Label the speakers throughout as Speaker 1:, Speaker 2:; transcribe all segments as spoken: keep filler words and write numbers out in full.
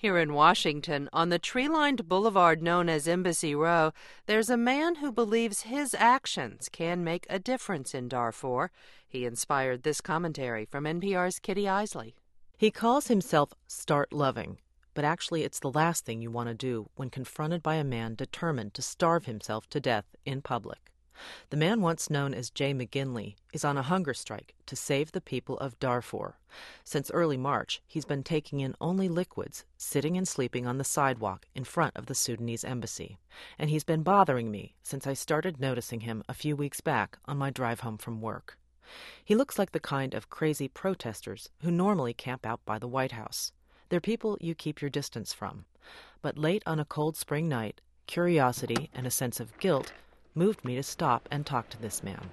Speaker 1: Here in Washington, on the tree-lined boulevard known as Embassy Row, there's a man who believes his actions can make a difference in Darfur. He inspired this commentary from N P R's Kitty Eisele.
Speaker 2: He calls himself Start Loving, but actually it's the last thing you want to do when confronted by a man determined to starve himself to death in public. The man once known as Jay McGinley is on a hunger strike to save the people of Darfur. Since early March, he's been taking in only liquids, sitting and sleeping on the sidewalk in front of the Sudanese embassy. And he's been bothering me since I started noticing him a few weeks back on my drive home from work. He looks like the kind of crazy protesters who normally camp out by the White House. They're people you keep your distance from. But late on a cold spring night, curiosity and a sense of guilt moved me to stop and talk to this man.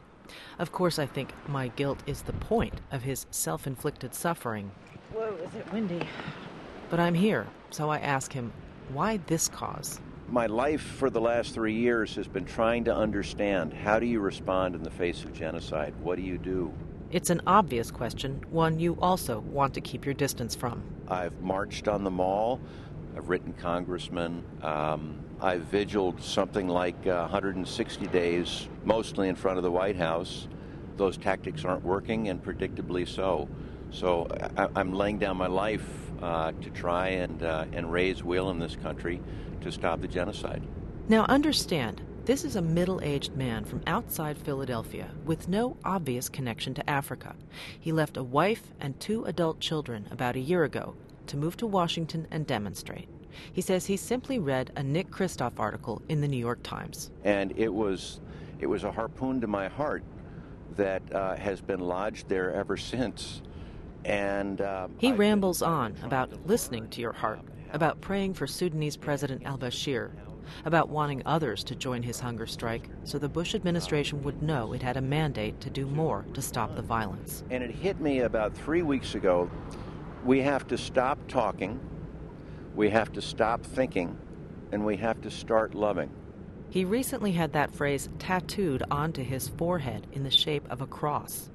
Speaker 2: Of course, I think my guilt is the point of his self-inflicted suffering.
Speaker 3: Whoa, is it windy?
Speaker 2: But I'm here, so I ask him, why this cause?
Speaker 4: My life for the last three years has been trying to understand, how do you respond in the face of genocide? What do you do?
Speaker 2: It's an obvious question, one you also want to keep your distance from.
Speaker 4: I've marched on the Mall. I've written congressmen. Um, I've vigiled something like uh, one hundred sixty days, mostly in front of the White House. Those tactics aren't working, and predictably so. So I, I'm laying down my life uh, to try and, uh, and raise will in this country to stop the genocide.
Speaker 2: Now understand, this is a middle-aged man from outside Philadelphia with no obvious connection to Africa. He left a wife and two adult children about a year ago to move to Washington and demonstrate. He says he simply read a Nick Kristof article in the New York Times.
Speaker 4: And it was it was a harpoon to my heart that uh, has been lodged there ever since. And uh,
Speaker 2: He
Speaker 4: I've
Speaker 2: rambles
Speaker 4: been
Speaker 2: on about listening to your heart, about praying for Sudanese President al-Bashir, about wanting others to join his hunger strike so the Bush administration would know it had a mandate to do more to stop the violence.
Speaker 4: And it hit me about three weeks ago. We have to stop talking. We have to stop thinking, and we have to start loving.
Speaker 2: He recently had that phrase tattooed onto his forehead in the shape of a cross.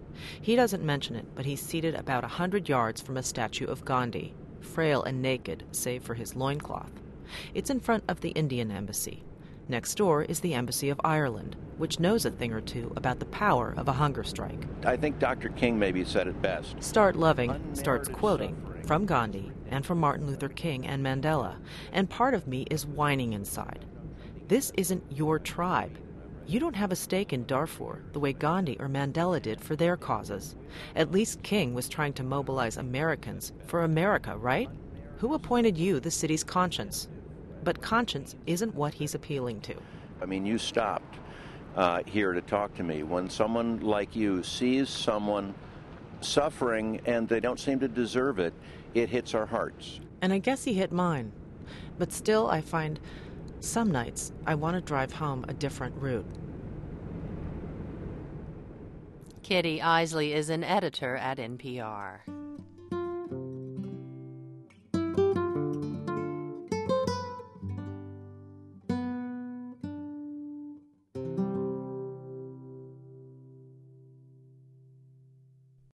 Speaker 2: He doesn't mention it, but he's seated about a hundred yards from a statue of Gandhi, frail and naked save for his loincloth. It's in front of the Indian embassy. Next door is the Embassy of Ireland, which knows a thing or two about the power of a hunger strike.
Speaker 4: I think Doctor King maybe said it best.
Speaker 2: Start Loving starts quoting from Gandhi and from Martin Luther King and Mandela, and part of me is whining inside. This isn't your tribe. You don't have a stake in Darfur the way Gandhi or Mandela did for their causes. At least King was trying to mobilize Americans for America, right? Who appointed you the city's conscience? But conscience isn't what he's appealing to.
Speaker 4: I mean, you stopped uh, here to talk to me. When someone like you sees someone suffering and they don't seem to deserve it, it hits our hearts.
Speaker 2: And I guess he hit mine. But still, I find some nights I want to drive home a different route.
Speaker 1: Kitty Eisele is an editor at N P R.